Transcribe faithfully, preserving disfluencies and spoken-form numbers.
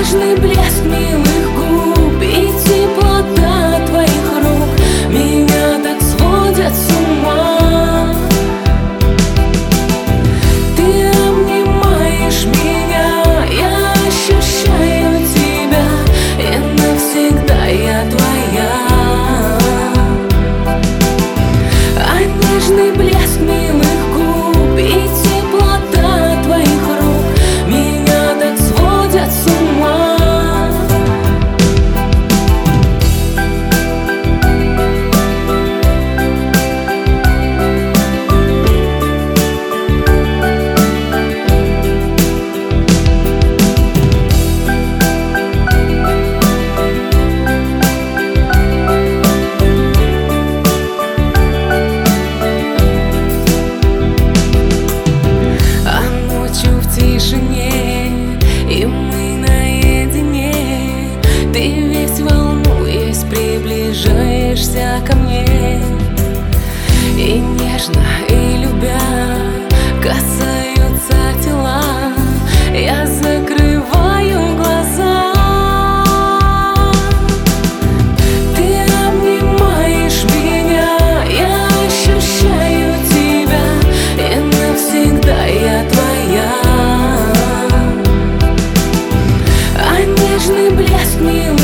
нежный блеск милых губ и теплота твоих рук меня так сводят с ума. Ты обнимаешь меня, я ощущаю тебя, и навсегда я твоя. А нежный блеск милых губ и теплота твоих рук меня так сводят с ума. И мы наедине, ты весь волнуясь приближаешься ко мне, и нежно, и любя касаются тела, я закрываю глаза. Ты обнимаешь меня, я ощущаю тебя, и навсегда я твоя. Нежный блеск милый